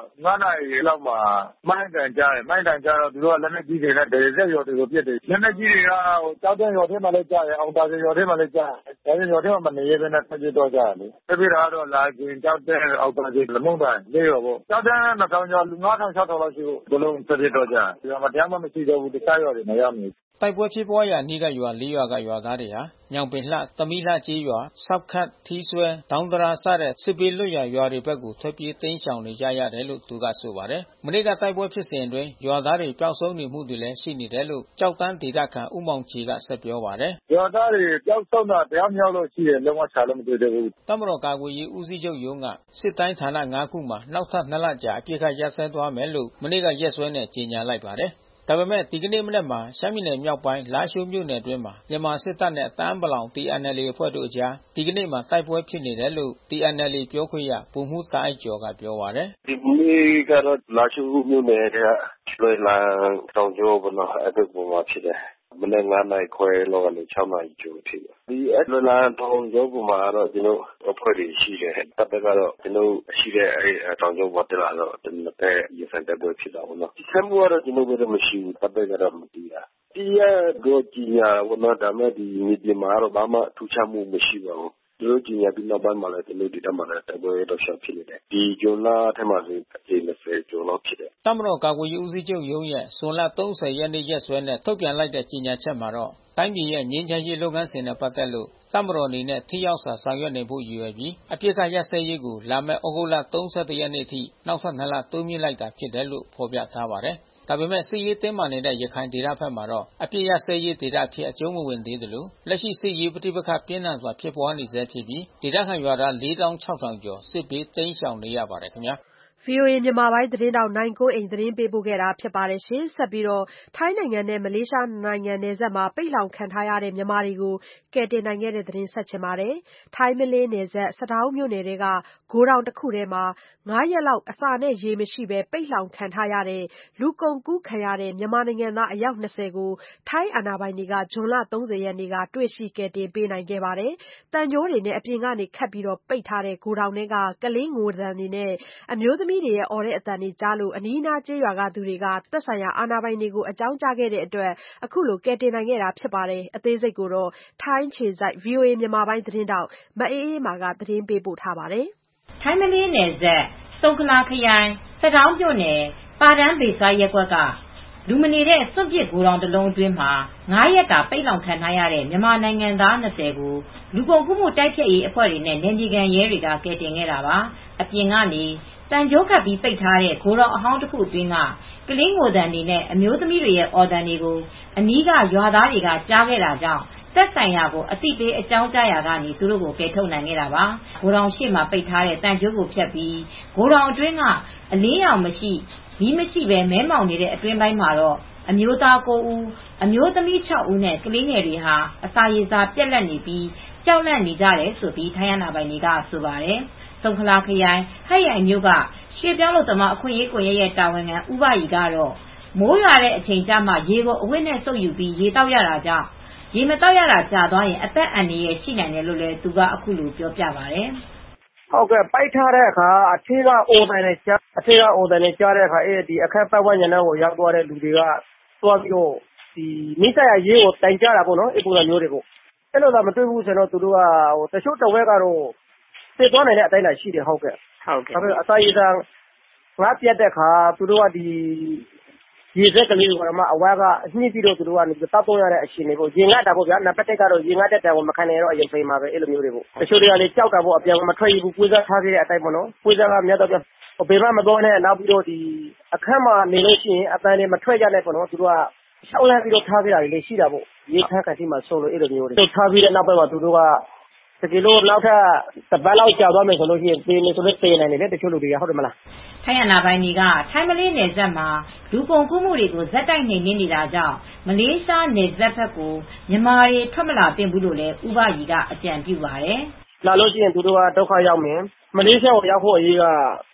9 နာရီလောက်မှာမိုင်းတန်ကြားတယ်မိုင်းတန်ကြားတော့သူတို့ကလက်နက်ကြီးတွေနဲ့ဒေသက်ရွာတွေကိုပြစ်တယ်လက်နက်ကြီးတွေကကြောက်တန်းရွာထဲမှာလည်းကြားတယ်အောင်သာစီရွာထဲမှာလည်းကြားတယ်ဒါပေမဲ့ရွာထဲမှာမနေရဘဲနဲ့ဆက်ပြတော့ကြတယ်လေဆက်ပြတာတော့လာကျင်ကြောက်တန်းအောင်သာစီလမုံတိုင်လေးရောပေါ့ကြောက်တန်း2000ကျော်လူ9000 6000လောက်ရှိဖို့ဘလုံးဆက်ပြတော့ကြတယ်ဒီမှာတရားမှမရှိတော့ဘူးတခြားရွာတွေမရမနေတိုက်ပွဲဖြစ်ပွားရာအနီးကရွာ4ရွာကရွာသားတွေဟာညောင်ပင်လှသမီးလှကျေးရွာဆောက်ခတ်ထီးဆွဲဒေါင်းတရာစတဲ့စစ်ပေးလွတ်ရွာတွေဘက်ကိုထွက်ပြေးတိမ်းရှောင်နေကြရတယ်လို့သူကဆိုပါတယ်မနေ့ကတိုက်ပွဲဖြစ်စဉ်အတွင်းရွာသားတွေပျောက်ဆုံးနေမှုတွေလည်းရှိနေတယ်လို့ကြောက်တန်းဒေသခံဦးမောင်ချီကဆက်ပြောပါတယ်ရွာသားတွေပျောက်ဆုံးတာတရားမြောက်လို့ရှိရင်လုံးဝချလို့မတွေ့သေးဘူးတမတော်ကာကွယ်ရေးဦးစီးချုပ်ရုံးကစစ်တိုင်းဌာန9ခုမှာနောက်ထပ်2လကြာအပြစ်ခတ်ရပ်စဲသွားမယ်လို့မနေ့ကရက်စွဲနဲ့ကြေညာလိုက်ပါတယ်ဒါပေမဲ့ဒီကနေ့မနက်မှာရှမ်းပြည်နယ်မြောက်ပိုင်းလားရှိုးမြို့နယ်အတွင်းမှာမြန်မာစစ်တပ်နဲ့တအန်းပလောင် TNLA အဖွဲ့တို့အကြားဒီကနေ့မှာတိုက်ပွဲဖြစ်နေတယ်လို့ TNLA ပြောခွင့်ရဗိုလ်မှူးတာအိုက်ကျော်ကပြောပါတယ်ဒီနေ့ကတော့လားရှိုးမြို့နယ်ကလွယ်လန်းတောင်ကျောပေါ်တော့အဲ့ဒီပုံမှာဖြစ်တယ်မနေ့9 နာရီခွဲလောက်ကနေ6 နာရီကျော်ထိဒီအဲ့လွယ်လန်းတောင်ကျောပေါ်မှာတော့ကျွန်တော်အဖွဲ့တွေရှိတယ်တပ်ဘက်ကတော့ကျွန်တော်ရှိတဲ့အဲ့တောင်ကျောပေါ်တက်လာတော့တနက်ရစံတက်ပွဲဖြစ်တာပေါ့နော်ဒီဆမ်ဘောကတော့ကျွန်တော်ဘက်မရှိဘူးတပ်ဘက်ကတော့မတီးတာဒီရတော့ကြီးညာဘောနော်ဒါမဲ့ဒီမီဒီမှာတော့ဘာမှထူးခြားမှုမရှိပါဘူးတို့ကြီးညာပြီးနောက်ပိုင်းမှာလည်းကျွန်တော်ဒီတက်မှာလည်းတိုက်ပွဲတော့ရှော့ဖြစ်နေတယ်ဒီဂျွန်လာထဲမှာဆို20ကျော်လောက်ဖြစ်တယ်တမတော်ကာကွယ်ရေးဦးစီးချုပ်ရုံးရဲ့ဇွန်လ30ရက်နေ့ရက်စွဲနဲ့ထုတ်ပြန်လိုက်တဲ့ကြေညာချက်မှာတော့တိုင်းပြည်ရဲ့ငြိမ်းချမ်းရေးလုပ်ငန်းစဉ်နဲ့ပတ်သက်လို့တမတော်အနေနဲ့ထိရောက်စွာဆောင်ရွက်နေဖို့ရည်ရွယ်ပြီးအပြစ်ကရပ်စဲရေးကိုလာမယ့်ဩဂုတ်လ31ရက်နေ့ထိနောက်ထပ်2လတိုးမြှင့်လိုက်တာဖြစ်တယ်လို့ဖော်ပြထားပါတယ်ဒါပေမဲ့စစ်ရေးတင်းမာနေတဲ့ရခိုင်ဒေသဘက်မှာတော့အပြစ်ရစဲရေးဒေသဖြစ်အကျုံးမဝင်သေးသလိုလက်ရှိစစ်ရေးပဋိပက္ခပြင်းထန်စွာဖြစ်ပွားနေဆဲဖြစ်ပြီးဒေသခံရွာသား 46000 ကျော်စစ်ဘေးတိမ်းရှောင်နေရပါတယ်ခင်ဗျာ VOA မြန်မာပိုင်းသတင်းတောက်နိုင်ကိုအိမ်သတင်းပေးပို့ခဲ့တာဖြစ်ပါတယ်ရှင်ဆက်ပြီးတော့ထိုင်းနိုင်ငံနဲ့မလေးရှားနိုင်ငံနယ်စပ်မှာပိတ်လောင်ခံထားရတဲ့မြန်မာတွေကိုကယ်တင်နိုင်ခဲ့တဲ့သတင်းဆက်ချင်ပါတယ်ထိုင်းမလေးနယ်စပ်စတောင်းမြို့နယ်တွေကဂိုးတောင်တစ်ခုထဲမှာ9ရက်လောက်အစာနဲ့ရေမရှိဘဲပိတ်လောင်ခံထားရတဲ့လူကုန်ကူးခံရတဲ့မြန်မာနိုင်ငံသားအယောက်20ကိုထိုင်းအာဏာပိုင်တွေကဇွန်လ30ရက်နေ့ကတွေ့ရှိကယ်တင်ပေးနိုင်ခဲ့ပါတယ်တန်ကြိုးတွေနဲ့အပြင်ကနေခတ်ပြီးပိတ်ထားတဲ့ဂိုးတောင်တွေကကလေးငိုတံတွေနဲ့အမျိုးသမီးတွေရဲ့အော်တဲ့အသံတွေကြားလို့အနီးနားကျေးရွာကသူတွေကသက်ဆိုင်ရာအာဏာပိုင်တွေကိုအကြောင်းကြားခဲ့တဲ့အတွက်အခုလိုကယ်တင်နိုင်ခဲ့တာဖြစ်ပါတယ်အသေးစိတ်ကိုတော့ထိုင်းခြေစိုက် VOA မြန်မာပိုင်းသတင်းတောက်မအေးအေးမာကသတင်းပေးပို့ထားပါတယ်ထိုင်းမလေးနယ်စပ်စုံခလာခရိုင်စတောင်းမြို့နယ်ပါဒန်းဘေဆွာရက်ကွက်ကလူမနေတဲ့စွန့်ပစ်ဂိုတောင်တစ်လုံးအတွင်းမှာ9ရက်တာပိတ်လောင်ခံထားရတဲ့မြန်မာနိုင်ငံသား20ကိုလူကုန်ကူးမှုတိုက်ဖျက်ရေးအဖွဲ့တွေနဲ့နယ်မြေခံရဲတွေကကယ်တင်ခဲ့တာပါအပြင်ကနေတန်ကြိုးခတ်ပြီးပိတ်ထားတဲ့ဂိုတောင်အဟောင်းတစ်ခုအတွင်းကကလေးငိုတံတွေနဲ့အမျိုးသမီးတွေရဲ့အော်တံတွေကိုအနီးကရွာသားတွေကကြားခဲ့တာကြောင့်သက်ဆိုင်ရာကိုအသိပေးအကြောင်းကြားရာကနေသူတို့ကိုကယ်ထုတ်နိုင်ခဲ့တာပါဂိုတောင်ရှိမှပိတ်ထားတဲ့တန်ကြိုးကိုဖြတ်ပြီးဂိုတောင်အတွင်းကအလင်းရောင်မရှိမီးမရှိပဲမဲမောင်နေတဲ့အတွင်းပိုင်းမှာတော့အမျိုးသား9ဦးအမျိုးသမီး6ဦးနဲ့ကလေးငယ်တွေဟာအစာရေစာပြတ်လတ်နေပြီးကြောက်လန့်နေကြတယ်ဆိုပြီးထိုင်းအာဏာပိုင်တွေကဆိုပါတယ်စုံခလာခရိုင်ဟတ်ရိုင်မြို့ကရွှေပြောင်းလို့သမားအခွင့်အရေးကွန်ရက်ရဲ့တာဝန်ခံဦးဘရီကတော့မိုးရွာတဲ့အချိန်ကျမှရေကိုအဝတ်နဲ့စုပ်ယူပြီးရေတောက်ရတာကြောင့်ရေမတောက်ရတာကြာသွားရင်အသက်အန္တရာယ်ရှိနိုင်တယ်လို့လည်းသူကအခုလိုပြောပြပါတယ်ဟုတ်ကဲ့ပိုက်ထားတဲ့အခါအထက်ကအော်တန်နဲ့ကြားတဲ့အခါဒီအခက်ပတ်ဝန်းကျင်ကိုရောက်သွားတဲ့လူတွေကသွားပြီးတော့ဒီမိစ္ဆာရေကိုတိုင်ကြတာပေါ့နော်အဲ့ပုံစံမျိုးတွေကိုအဲ့လိုသာမတွေ့ဘူးဆိုတော့သူတို့ကတချို့တဝက်ကတော့သိသွားနိုင်တဲ့အတိုင်းသာရှိတယ်ဟုတ်ကဲ့ဒါပေမဲ့အစာရေစာငါပြတ်တဲ့အခါသူတို့ကဒီရေစက်ကလေးကတော့အဝါကညှိပြီးတော့သူတို့ကနေတောက်တော့ရတဲ့အခြေအနေပေါ့ရေငတ်တာပေါ့ဗျာနံပါတ်1ကတော့ရေငတ်တဲ့တိုင်ကိုမခံနိုင်တော့အရင်ဖိမှာပဲအဲ့လိုမျိုးတွေပေါ့တချို့တွေကလည်းကြောက်တာပေါ့အပြန်မထွက်ရဘူးပွေးစားထားခဲ့တဲ့အတိုင်းပေါ့နော်ပွေးစားကမြတ်တော့ဘယ်မှမတော်နဲ့နောက်ပြီးတော့ဒီအခန်းမှာနေလို့ရှိရင်အတန်တွေမထွက်ကြနဲ့ပေါ့နော်သူတို့ကရှောက်လန့်ပြီးတော့ထားခဲ့တာတွေလည်းရှိတာပေါ့ရေခန်းကတိမှာဆုံးလို့အဲ့လိုမျိုးတွေထားပြီးတဲ့နောက်ပိုင်းမှာသူတို့ကတကယ်လို့နောက်ထပ်တစ်ပတ်လောက်ကြာသွားမယ်ဆိုလို့ရှိရင်ပေးနေဆိုလို့ပေးနိုင်တယ်လေတချို့လူတွေကဟုတ်တယ်မလားထိုင်းအာဏာပိုင်တွေကထိုင်းမလေးနယ်စပ်မှာလူကုန်ကူးမှုတွေကိုဇက်တိုက်နှိမ်နင်းနေတာကြောင့်မလေးရှားနယ်စပ်ဘက်ကိုမြန်မာတွေထွက်မလာသင့်ဘူးလို့လည်းဥပယီကအကြံပြုပါတယ်လာလို့ရှိရင်သူတို့ကဒုက္ခရောက်မယ်မလေးရှားကိုရောက်ဖို့အရေးက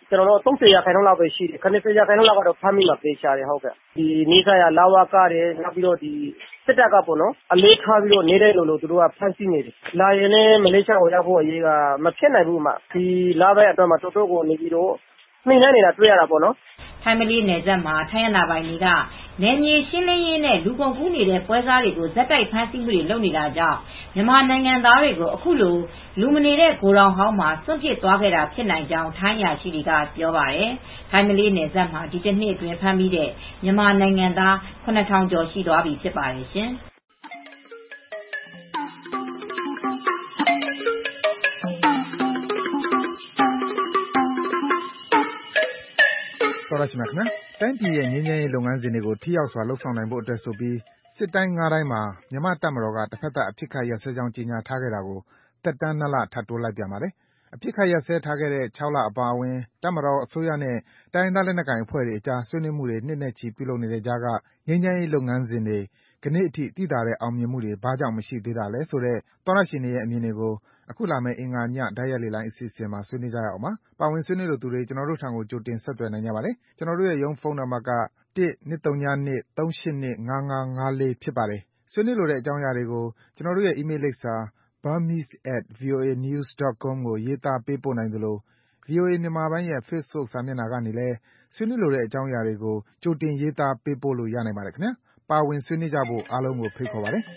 ကျွန်တော်တို့30%လောက်ပဲရှိတယ်90%လောက်ကတော့ဖမ်းမိမှာပေးချတယ်ဟုတ်ကဲ့ဒီနေကရလာဝကတယ်နောက်ပြီးတော့ဒီစစ်တပ်ကပေါ့နော်အလေးထားပြီးတော့နေတဲ့လို့သူတို့ကဖမ်းဆီးနေတယ်လာရင်လည်းမလေးရှားကိုရောက်ဖို့အရေးကမဖြစ်နိုင်ဘူးမှဒီလာဘက်အတွက်မှာတော်တော်ကိုနေပြီးတော့နှိမ့်နေတာတွေ့ရတာပေါ့နော်ထိုင်းမလေးနယ်စပ်မှာထိုင်းအာဏာပိုင်တွေကနယ်မြေရှင်းလင်းရေးနဲ့လူကုန်ကူးနေတဲ့ပွဲစားတွေကိုဇက်တိုက်ဖမ်းဆီးမှုတွေလုပ်နေတာကြောင့်မြန်မာနိုင်ငံသားတွေကိုအခုလိုလူမနေတဲ့ဂိုဒေါင်ဟောင်းမှာစွန့်ပစ်သွားခဲ့တာဖြစ်နိုင်ကြောင်းထိုင်းရာရှိတွေကပြောပါတယ်။ထိုင်းမလေးနယ်စပ်မှာဒီတစ်နှစ်အတွင်းဖမ်းမိတဲ့မြန်မာနိုင်ငံသား 9,000 ကျော်ရှိသွားပြီဖြစ်ပါတယ်ရှင်။တော်ရရှိမြခင်တိုင်းပြည်ရဲ့ငြိမ်းချမ်းရေးလုပ်ငန်းစဉ်တွေကိုထိရောက်စွာလှုပ်ဆောင်နိုင်ဖို့အတွက်ဆိုပြီးစစ်တိုင်း9တိုင်းမှာမြန်မာတပ်မတော်ကတစ်ဖက်သက်အဖြစ်ခတ်ရပ်စဲကြောင်းကြေညာထားခဲ့တာကိုတက်တန်း2လထပ်တိုးလိုက်ပြန်ပါတယ်။အဖြစ်ခတ်ရပ်စဲထားခဲ့တဲ့6လအပါအဝင်တပ်မတော်အစိုးရနဲ့တိုင်းဒေသလက်နက်ကိုင်အဖွဲ့တွေအကြားဆွေးနွေးမှုတွေနှစ်နဲ့ချီပြုလုပ်နေတဲ့ကြားကငြိမ်းချမ်းရေးလုပ်ငန်းစဉ်တွေကနေ့အထိတည်တာတဲ့အောင်မြင်မှုတွေဘာကြောင့်မရှိသေးတာလဲဆိုတဲ့သောရရှင်တွေရဲ့အမြင်တွေကိုအခုလာမယ့်အင်္ဂါညဓာတ်ရိုက်လေလိုင်းအစီအစဉ်မှာဆွေးနွေးကြရအောင်ပါ။ပါဝင်ဆွေးနွေးလိုသူတွေကျွန်တော်တို့ထံကိုကြိုတင်ဆက်သွယ်နိုင်ကြပါတယ်။ကျွန်တော်တို့ရဲ့ရုံးဖုန်းနံပါတ်က 1-202-382-5554 ဖြစ်ပါတယ်။ဆွေးနွေးလိုတဲ့အကြောင်းအရာတွေကိုကျွန်တော်တို့ရဲ့အီးမေးလ်လိပ်စာ burmese@voanews.com ကိုရေးသားပေးပို့နိုင်သလို VOA မြန်မာပိုင်းရဲ့ Facebook စာမျက်နှာကနေလည်းဆွေးနွေးလိုတဲ့အကြောင်းအရာတွေကိုကြိုတင်ရေးသားပေးပို့လို့ရနိုင်ပါတယ်ခင်ဗျာ။ပါဝင်ဆွေးနွေးကြဖို့အားလုံးကိုဖိတ်ခေါ်ပါတယ်။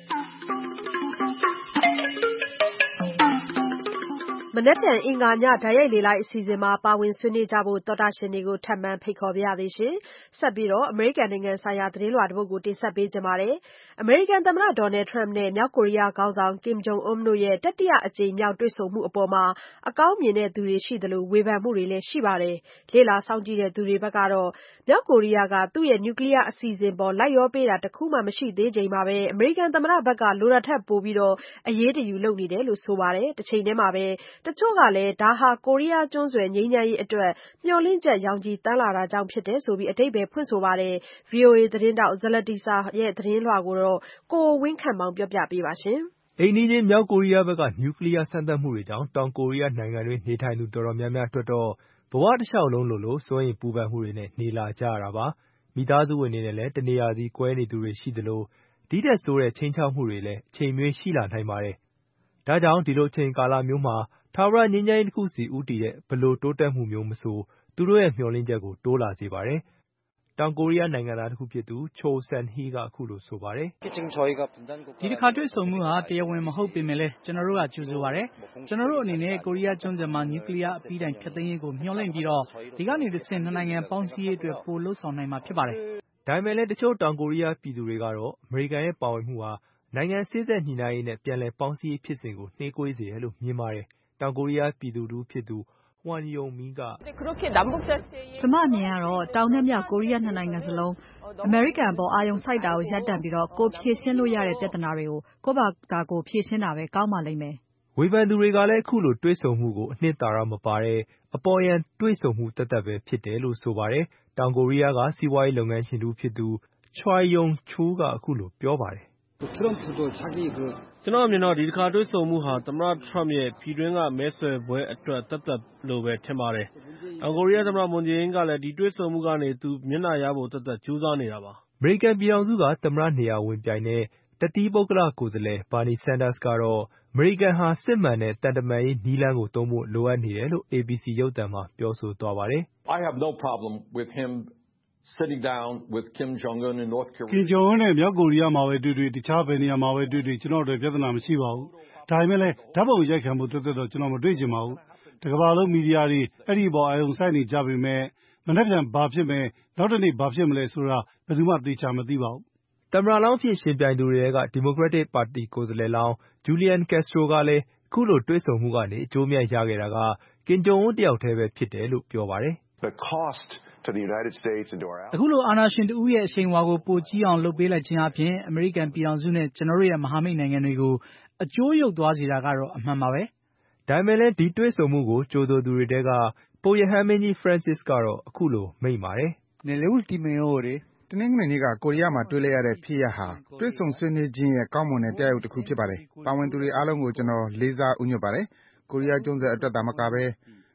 မနက်ဖြန်အင်္ဂါညဓာတ်ရိုက်လေလိုက်အစီအစဉ်မှာပါဝင်ဆွေးနွေးကြဖို့သောတာရှင်တွေကိုထပ်မံဖိတ်ခေါ်ပါရစေရှင်။ဆက်ပြီးတော့အမေရိကန်နိုင်ငံဆိုင်ရာသတင်းလွှာတစ်ပုဒ်ကိုတင်ဆက်ပေးကြပါမယ်။အမေရိကန်သမ္မတဒေါ်နယ်ထရမ့်နဲ့မြောက်ကိုရီးယားခေါင်းဆောင်ကင်ဂျုံအွန်းတို့ရဲ့တတိယအကြိမ်မြောက်တွေ့ဆုံမှုအပေါ်မှာအကောင်းမြင်တဲ့သူတွေရှိသလိုဝေဖန်မှုတွေလည်းရှိပါတယ်။လေ့လာစောင့်ကြည့်တဲ့သူတွေဘက်ကတော့မြောက်ကိုရီးယားကသူ့ရဲ့နျူကလ িয়ার အစီအစဉ်ပေါ်လိုက်လျောပေးတာတစ်ခုမှမရှိသေးချိန်မှာပဲအမေရိကန်သမ္မတဘက်ကလိုတာထက်ပိုပြီးအရေးတယူလုပ်နေတယ်လို့ဆိုပါတယ်။တစ်ချိန်တည်းမှာပဲတချို့ကလည်းဒါဟာကိုရီးယားကျွန်းဆွယ်ငြိမ်းချမ်းရေးအတွက်မျှော်လင့်ချက်ရောင်ခြည်တန်းလာတာကြောင့်ဖြစ်တယ်ဆိုပြီးအဓိပ္ပာယ်ဖွင့်ဆိုပါတယ်။ VOA သတင်းထောက် Zalatiza ရဲ့သတင်းလွှာကိုကိုဝင်းခန့်မောင်ပြောပြပေးပါရှင်။အိမ်နီးချင်းမြောက်ကိုရီးယားဘက်ကနျူကလ িয়ার စမ်းသပ်မှုတွေကြောင့်တောင်ကိုရီးယားနိုင်ငံတွင်းနေထိုင်သူတော်တော်များများအတွက်တော့ဘဝတစ်လျှောက်လုံးလိုစိုးရိမ်ပူပန်မှုတွေနဲ့နေလာကြရတာပါ။မိသားစုဝင်တွေနဲ့လည်းတနေရာစီကွဲနေသူတွေရှိသလိုဒီထက်ဆိုးတဲ့ချိန်ချောက်မှုတွေလည်းအချိန်မရွေးရှိလာနိုင်ပါတယ်။ဒါကြောင့်ဒီလိုအချိန်ကာလမျိုးမှာထာဝရငြိမ်းချမ်းရေးတစ်ခုစီဦးတည်တဲ့ဘလို့တိုးတက်မှုမျိုးမဆိုသူတို့ရဲ့မျှော်လင့်ချက်ကိုတိုးလာစေပါတယ်။တောင်ကိုရီးယားနိုင်ငံသားတစ်ခုဖြစ်သူချိုဆန်ဟီကအခုလိုဆိုပါတယ်။ဒီတစ်ခါတွေ့ဆုံမှုဟာတရားဝင်မဟုတ်ပေမဲ့လည်းကျွန်တော်တို့ကကြိုဆိုပါတယ်။ကျွန်တော်တို့အနေနဲ့ကိုရီးယားကျွန်းဆွယ်မှာနျူကလ িয়ার အပြီးတိုင်ဖျက်သိမ်းရေးကိုမျှော်လင့်ပြီးတော့ဒီကနေတစ်ဆင့်နှစ်နိုင်ငံပေါင်းစည်းရေးအတွက်ပိုလှုပ်ဆောင်နိုင်မှာဖြစ်ပါတယ်။ဒါပေမဲ့လည်းတချို့တောင်ကိုရီးယားပြည်သူတွေကတော့အမေရိကန်ရဲ့ပါဝင်မှုဟာနိုင်ငံစေ့စပ်ညှိနှိုင်းရေးနဲ့ပြန်လည်ပေါင်းစည်းရေးဖြစ်စဉ်ကိုနှေးကွေးစေတယ်လို့မြင်ပါတယ်။တောင်ကိုရီးယားပြည်သူတစ်ဦးဖြစ်သူဟွမ်ယုံမီကကျမအမြင်ကတော့တောင်နဲ့မြောက်ကိုရီးယားနှစ်နိုင်ငံစလုံးအမေရိကန်ပေါ်အာရုံစိုက်တာကိုရပ်တန့်ပြီးကိုဖြေရှင်းလို့ရတဲ့ပြဿနာတွေကိုကိုယ့်ဘာသာကိုဖြေရှင်းတာပဲကောင်းပါလိမ့်မယ်။ဝေဖန်သူတွေကလည်းအခုလိုတွေ့ဆုံမှုကိုအနှစ်သာရမပါတဲ့အပေါ်ယံတွေ့ဆုံမှုသက်သက်ပဲဖြစ်တယ်လို့ဆိုပါတယ်။တောင်ကိုရီးယားကစီးပွားရေးလုပ်ငန်းရှင်တစ်ဦးဖြစ်သူချွိုင်ယုံချိုးကအခုလိုပြောပါတယ်။ကျွန်တော်အမြင်တော့ဒီတစ်ခါတွေ့ဆုံမှုဟာသမ္မတထရမ့်ရဲ့ပြည်တွင်းကမဲဆွယ်ပွဲအတွက်သက်သက်လို့ပဲထင်ပါတယ်။တောင်ကိုရီးယားသမ္မတမွန်ဂျေအင်းကလည်းဒီတွေ့ဆုံမှုကနေသူမျက်နှာရဖို့သက်သက်ကြိုးစားနေတာပါ။အမေရိကန်ပြည်ထောင်စုကသမ္မတနေရာဝင်ပြိုင်တဲ့တသီးပုဂ္ဂလကိုယ်စားလှယ်ဘာနီဆန်ဒါစ်ကတော့အမေရိကန်ဟာစစ်မှန်တဲ့သံတမန်ရေးနည်းလမ်းကိုသုံးဖို့လိုအပ်နေတယ်လို့ ABC ရုပ်သံမှာပြောဆိုသွားပါတယ်။ I have no problem with him sitting down with Kim Jong Un in North Korea. Kim Jong Un နဲ့မြောက်ကိုရီးယားမှာပဲတွေ့တခြားဘယ်နေရာမှာပဲတွေ့ကျွန်တော်တို့ပြဿနာမရှိပါဘူး။ဒါပေမဲ့လည်းဓာတ်ပုံရိုက်ခံဖို့တက်တော့ကျွန်တော်မတွေ့ချင်ပါဘူး။တကမ္ဘာလုံးမီဒီယာတွေအဲ့ဒီပေါ်အာရုံစိုက်နေကြပေမဲ့မနေ့ပြန်ဘာဖြစ်မယ်နောက်တနေ့ဘာဖြစ်မလဲဆိုတာဘယ်သူမှသေချာမသိပါဘူး။သမ္မတလောင်းဖြစ်ရှင်ပြိုင်သူတွေကဒီမိုကရက်တစ်ပါတီကိုယ်စားလှယ်လောင်းဂျူလီယန်ကက်စထရိုကလည်းအခုလိုတွေ့ဆုံမှုကနေအကျိုးအမြတ်ရခဲ့တာကကင်ဂျုံအွန်းတယောက်တည်းပဲဖြစ်တယ်လို့ပြောပါတယ်။ The cost to the United States and to our အခုလိုအာဏာရှင်တဦးရဲ့အရှိန်အဝါကိုပိုကြီးအောင်လုပ်ပေးလိုက်ခြင်းအပြင်အမေရိကန်ပြည်ထောင်စုနဲ့ကျွန်တော်တို့ရဲ့မဟာမိတ်နိုင်ငံတွေကိုအကျိုးယုတ်သွားစေတာကတော့အမှန်ပါပဲ။ဒါပေမဲ့လည်းဒီတွေ့ဆုံမှုကိုကြိုဆိုသူတွေတဲကပုပ်ရဟန်းမင်းကြီး Francis ကတော့အခုလိုမိန့်ပါတယ်။ Nelle ultime ore တနင်္ဂနွေနေ့ကကိုရီးယားမှာတွေ့လိုက်ရတဲ့ဖြစ်ရပ်ဟာတွေ့ဆုံဆွေးနွေးခြင်းရဲ့ကောင်းမွန်တဲ့တရားရုပ်တစ်ခုဖြစ်ပါတယ်။ပါဝင်သူတွေအားလုံးကိုကျွန်တော်လေးစားဥညွတ်ပါတယ်။ကိုရီးယားကျွန်းဆွယ်အတွက်သာမကပဲက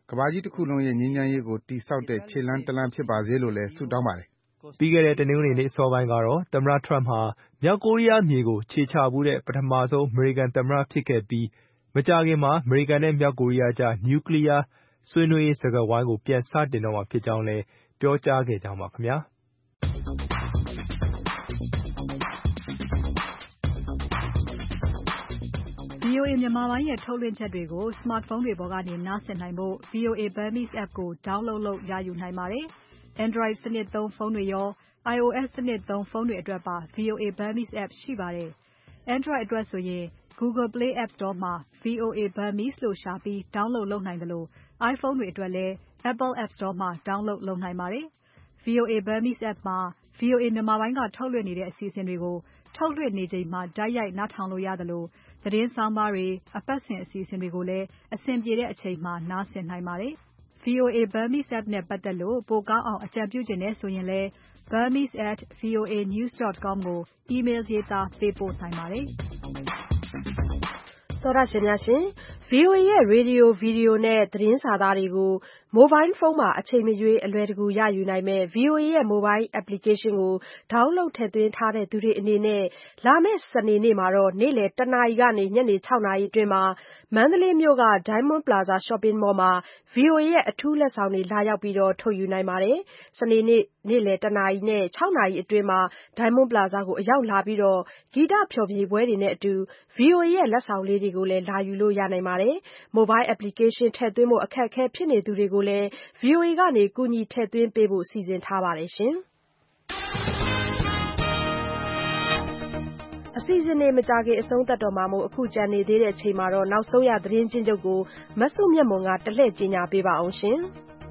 ကမ္ဘာကြီးတခုလုံးရဲ့ငြိမ်းချမ်းရေးကိုတည်ဆောက်တဲ့ခြေလှမ်းတလှမ်းဖြစ်ပါစေလို့လည်းဆုတောင်းပါတယ်။ပြီးခဲ့တဲ့တနင်္ဂနွေနေ့အစောပိုင်းကတော့သမ္မတ Trump ဟာမြောက်ကိုရီးယားမြေကိုခြေချဖူးတဲ့ပထမဆုံးအမေရိကန်သမ္မတဖြစ်ခဲ့ပြီးမကြာခင်မှာအမေရိကန်နဲ့မြောက်ကိုရီးယားကြားနျူကလ িয়ার ဆွေးနွေးရေးစကားဝိုင်းကိုပြန်စတင်တော့မှာဖြစ်ကြောင်းလည်းပြောကြားခဲ့ကြောင်းပါခင်ဗျာ။ VOA မြန်မာပိုင်းရဲ့ထုတ်လွှင့်ချက်တွေကို smartphone တွေပေါ်ကနေနားဆင်နိုင်ဖို့ VOA Burmese app ကို download လုပ်ရယူနိုင်ပါတယ်။ Android စနစ်သုံးဖုန်းတွေရော iOS စနစ်သုံးဖုန်းတွေအတွက်ပါ VOA Burmese app ရှိပါတယ်။ Android အတွက်ဆိုရင် Google Play App Store မှာ VOA Burmese လို့ရှာပြီး download လုပ်နိုင်သလို iPhone တွေအတွက်လည်း Apple App Store မှာ download လုပ်နိုင်ပါတယ်။ VOA Burmese app မှာ VOA မြန်မာပိုင်းကထုတ်လွှင့်နေတဲ့အစီအစဉ်တွေကို ထုတ်လွှင့်နေချိန်မှာတိုက်ရိုက်နားထောင်လို့ရသလိုသတင်းဆောင်းပါးတွေအပတ်စဉ်အစီအစဉ်တွေကိုလည်းအဆင်ပြေတဲ့အချိန်မှာနားဆင်နိုင်ပါတယ်။ VOA Burmese app နဲ့ပတ်သက်လို့ပိုကောင်းအောင်အကြံပြုချင်တယ်ဆိုရင်လည်း burmese@voanews.com ကို email ရေးသားပေးပို့နိုင်ပါတယ်။ သောတရှင်များရှင် VOA ရဲ့ Radio, Video နဲ့သတင်းစာသားတွေကို Mobile phone မှာအချိန်မရွေးအလွယ်တကူရယူနိုင်မယ့် VOA ရဲ့ Mobile application ကို download ထည့်သွင်းထားတဲ့သူတွေအနေနဲ့လာမယ့်စနေနေ့မှာနေ့လည် 1 နာရီကနေ ညနေ 6 နာရီအတွင်း မန္တလေးမြို့က Diamond Plaza Shopping Mall မှာ VOA ရဲ့အထူးလက်ဆောင်တွေလာရောက်ထုတ်ယူနိုင်ပါတယ်။ စနေနေ့နေ့လည် 1 နာရီနဲ့ 6 နာရီအတွင်း Diamond Plaza ကိုအရောက်လာပြီးဂီတဖျော်ဖြေပွဲတွေနဲ့အတူ VOA ရဲ့လက်ဆောင်လေးတွေကိုလည်းလာယူလို့ရနိုင်ပါတယ်။ Mobile application ထည့်သွင်းဖို့အခက်အခဲဖြစ်နေသူတွေကိုလည်း VOA ကနေကူညီထည့်သွင်းပေးဖို့စီစဉ်ထားပါတယ်။ အစီအစဉ်တွေမကြာခင်အဆုံးသတ်တော့မှာမို့အခုကျန်နေသေးတဲ့အချိန်မှာနောက်ဆုံးရသတင်းချင်းချုပ်ကိုမစုမြတ်မွန်ကတလှည့်ကြေညာပေးပါအောင်ရှင်။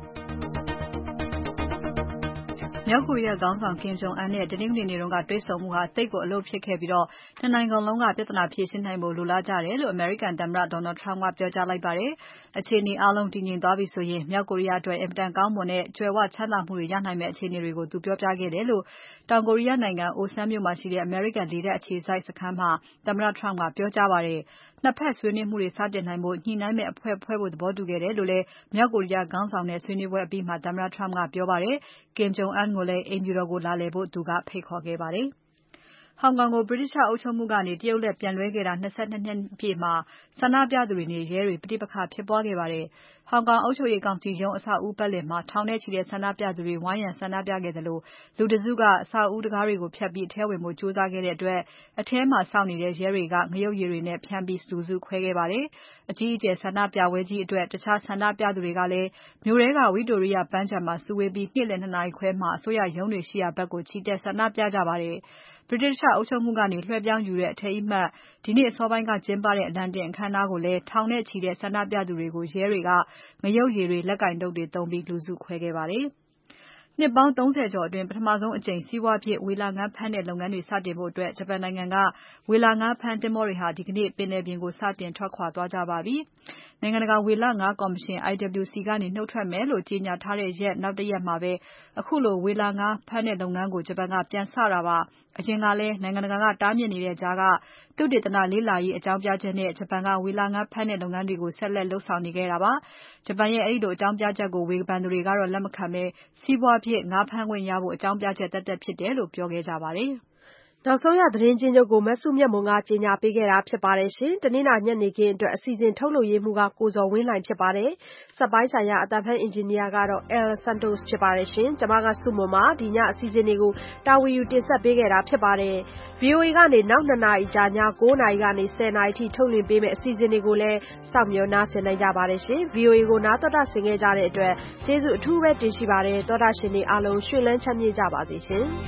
မြောက်ကိုရီးယားခေါင်းဆောင် Kim Jong Un နဲ့တနင်္ဂနွေနေ့ကတွေ့ဆုံမှုဟာသိပ်ကိုအလုပ်ဖြစ်ခဲ့ပြီးနှစ်နိုင်ငံလုံးကပြဿနာဖြေရှင်းနိုင်ဖို့လိုလားကြတယ်လို့အမေရိကန်သမ္မတ Donald Trump ကပြောကြားလိုက်ပါတယ်။ အခြေအနေအားလုံးတည်ငြိမ်သွားပြီဆိုရင်မြောက်ကိုရီးယားအတွက်အင်မတန်ကောင်းမွန်တဲ့ကြွယ်ဝချမ်းသာမှုတွေရနိုင်မယ့်အခြေအနေတွေကိုသူပြောကြားခဲ့တယ်လို့တောင်ကိုရီးယားနိုင်ငံ Osan မြို့မှာရှိတဲ့အမေရိကန်လေတပ်အခြေစိုက်စခန်းမှာသမ္မတ Trump ကပြောကြားပါတယ်။ နှစ်ဖက်ဆွေးနွေးမှုတွေစတင်နိုင်ဖို့ညှိနှိုင်းမယ့်အဖွဲ့ဖွဲ့ဖို့သဘောတူခဲ့တယ်လို့လည်းမြောက်ကိုရီးယားခေါင်းဆောင်နဲ့ဆွေးနွေးပွဲအပြီးမှာသမ္မတ Trump ကပြောပါတယ်။ Kim Jong Un ကိုလည်းအိမ်ဖြူတော်ကိုလာလည်ဖို့သူကဖိတ်ခေါ်ခဲ့ပါတယ်။ ဟောင်ကောင်ကိုဗြိတိသျှအုပ်ချုပ်မှုကနေတရုတ်လက်ပြန်လွှဲခဲ့တာ22နှစ်ပြည့်မှာဆန္ဒပြသူတွေနဲ့ရဲတွေပဋိပက္ခဖြစ်ပွားခဲ့ပါတယ်။ ဟောင်ကောင်အုပ်ချုပ်ရေးကောင်စီရုံးအဆောက်အဦးပတ်လည်မှာထောင်နဲ့ချီတဲ့ဆန္ဒပြသူတွေဝိုင်းရံဆန္ဒပြခဲ့သလိုလူတစုကအဆောက်အဦးတံခါးတွေကိုဖျက်ပြီးအထဲဝင်ဖို့ကြိုးစားခဲ့တဲ့အတွက်အထဲမှာစောင့်နေတဲ့ရဲတွေကငရုတ်ရည်တွေနဲ့ဖြန်းပြီးလူစုခွဲခဲ့ပါတယ်။ အကြီးအကျယ်ဆန္ဒပြပွဲကြီးအတွက်တခြားဆန္ဒပြသူတွေကလည်းမြို့ထဲက ဝိတိုရိယပန်းခြံမှာစုဝေးပြီးနေ့လည် 2 နာရီခွဲမှာအစိုးရရုံးတွေရှိရာဘက်ကိုချီတက်ဆန္ဒပြကြပါတယ်။ ဗြိတိသျှအုပ်ချုပ်မှုကနေလွှဲပြောင်းယူတဲ့အထိမ်းအမှတ်ဒီနေ့အစောပိုင်းကကျင်းပတဲ့အလံတင်အခမ်းအနားကိုလည်းထောင်နဲ့ချီတဲ့ဆန္ဒပြသူတွေကိုရဲတွေကငရုတ်ရည်တွေလက်ကိုင်တုတ်တွေသုံးပြီးလူစုခွဲခဲ့ပါတယ်။ နှစ်ပေါင်း 30 ကျော်အတွင်းပထမဆုံးအကြိမ်စီးပွားဖြစ်ဝေလငါးဖမ်းတဲ့လုပ်ငန်းတွေစတင်ဖို့ဂျပန်နိုင်ငံကဝေလငါးဖမ်းသင်္ဘောတွေဒီကနေ့ပင်လယ်ပြင်ကိုစတင်ထွက်ခွာသွားကြပါပြီ။ နိုင်ငံတကာဝေလငါးကော်မရှင် IWC ကနေနုတ်ထွက်မယ်လို့ကြေညာထားတဲ့ရက်နောက်တရက်မှာပဲခုလိုဝေလငါးဖမ်းတဲ့လုပ်ငန်းကိုဂျပန်ကပြန်စတာပါ။ အရင်ကလည်းနိုင်ငံတကာကတားမြစ်နေတဲ့ကြားကသုတေသနလေ့လာရေးအကြောင်းပြချက်နဲ့ဂျပန်ကဝေလငါးဖမ်းတဲ့လုပ်ငန်းတွေကိုဆက်လက်လုပ်ဆောင်နေခဲ့တာပါ။ ဂျပန်ရဲ့အဲဒီလိုအကြောင်းပြချက်ကိုဝေဖန်သူတွေကတော့လက်မခံဘဲစီးပွားဖြစ်ငါးဖမ်းခွင့်ရဖို့အကြောင်းပြချက်သက်သက်ဖြစ်တယ်လို့ပြောခဲ့ကြပါတယ်။ နောက်ဆုံးရသတင်းချင်းချုပ်ကိုမစုမြတ်မွန်ကကြေညာပေးခဲ့တာဖြစ်ပါတယ်။ တနင်္လာညနေခင်းအတွက်အစီအစဉ်ထုတ်လုပ်ရေးမှူးကကိုဇော်ဝင်းလှိုင်ဖြစ်ပါတယ်။ စက်ပိုင်းဆိုင်ရာအသံဖမ်းအင်ဂျင်နီယာကတော့ Al Santos ဖြစ်ပါတယ်။ ကျွန်မကစုမွန်ပါ။ ဒီညအစီအစဉ်တွေကိုတာဝန်ယူတင်ဆက်ပေးခဲ့တာဖြစ်ပါတယ်။ VOA ကနေနောက် 2 နာရီကြာ ည 9 နာရီကနေ 10 နာရီအထိထုတ်လွှင့်ပေးမယ့်အစီအစဉ်တွေကိုလည်းစောင့်မျှော်နားဆင်နိုင်ကြပါတယ်။ VOA ကိုနားတော်တာဆင်ခဲ့ကြတဲ့အတွက်ကျေးဇူးအထူးပဲတင်ရှိပါတယ်။ သောတရှင်တွေအားလုံးရွှင်လန်းချမ်းမြေ့ကြပါစေရှင်။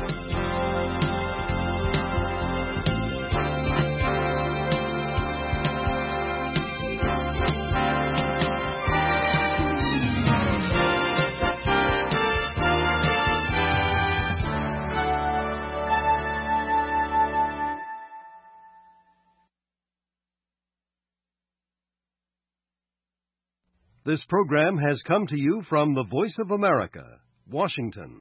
This program has come to you from the Voice of America, Washington.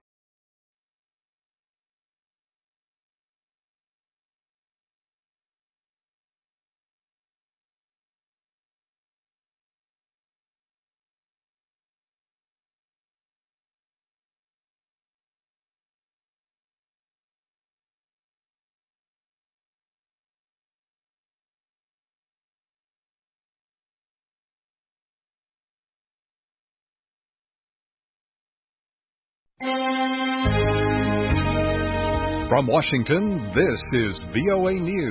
From Washington, this is VOA News.